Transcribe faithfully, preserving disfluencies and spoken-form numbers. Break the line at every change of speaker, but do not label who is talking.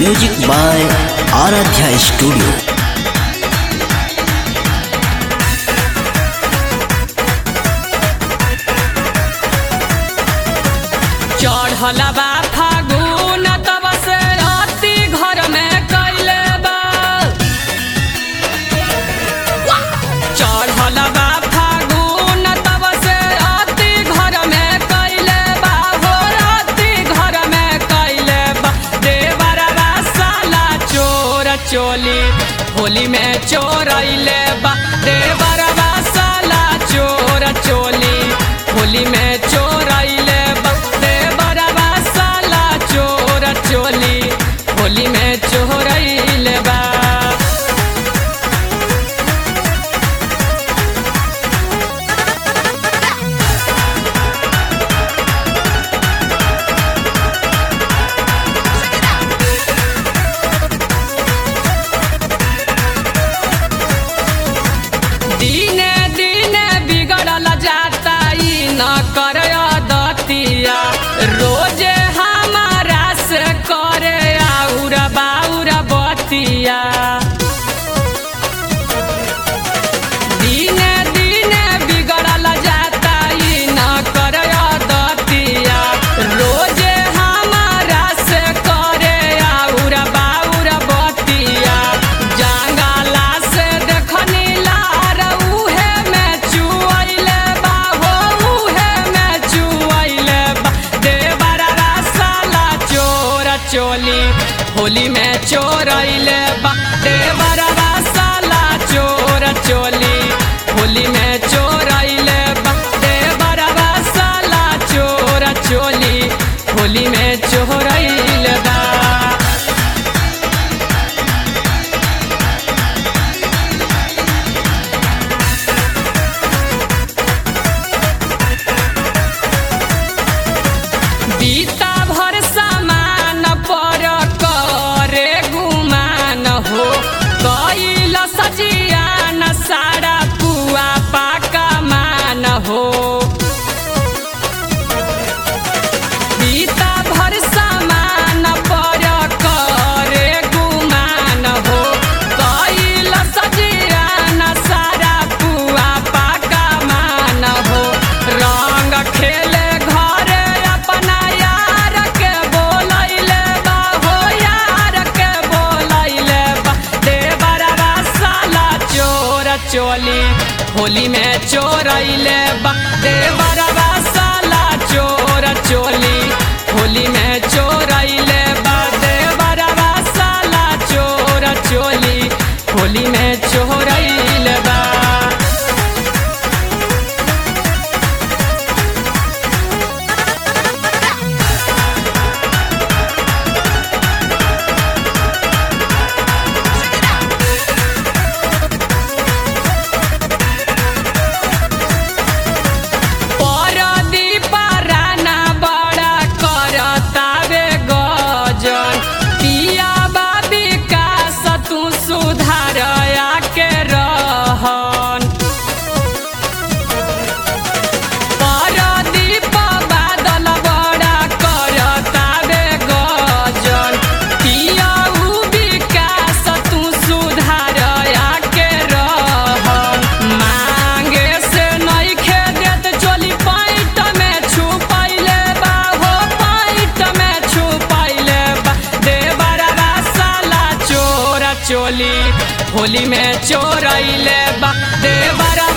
Music by Aaradhya studio.
चढ़ल बा फागुन तब से अति घर में कैले बा। चढ़ल बा फागुन तब से अति घर में कैले बा हो अति घर में कैले बा। देवरवा साला चोर चोली होली में चोरैले बा। देवरवा साला चोर चोली होली में चोरैले बा। चोली होली में चोरैले बा। दीने दीने बिगड़ल जाता ई न कर दतिया। रोजे हमारा से करे आउर बाउर बतिया। दीने दीने बिगड़ल जाता ई न कर दतिया। रोजे हमारा से करे आउर बाउर बतिया। जंगला से देखनी लार उहे में चुआइले बा हो उहे में चुआइले बा। देवरवा साला चोर चोली होली में चोरैले बा। देवरवा साला चोर चोली होली में चोरैले बा। देवरवा साला चोर चोली होली में चोरैले बा। बीता भर सामान पर करे गुमान हो कैल सजियान सारा पुआ पाका मान हो। बीता भर सामान पर करे गुमान हो कैल सजियान सारा पुआ पाका मान हो। रंग खेले घरे अपना यार के बोलैले बा हो यार के बोलैले बा। देवरवा साला चोर चोली होली में चोरैले बा। देवरवा साला चोर चोली होली में चोरैले बा। देवरवा साला चोर चोली होली में चोरैले बा। चोली होली में चोरैले बा। देवरवा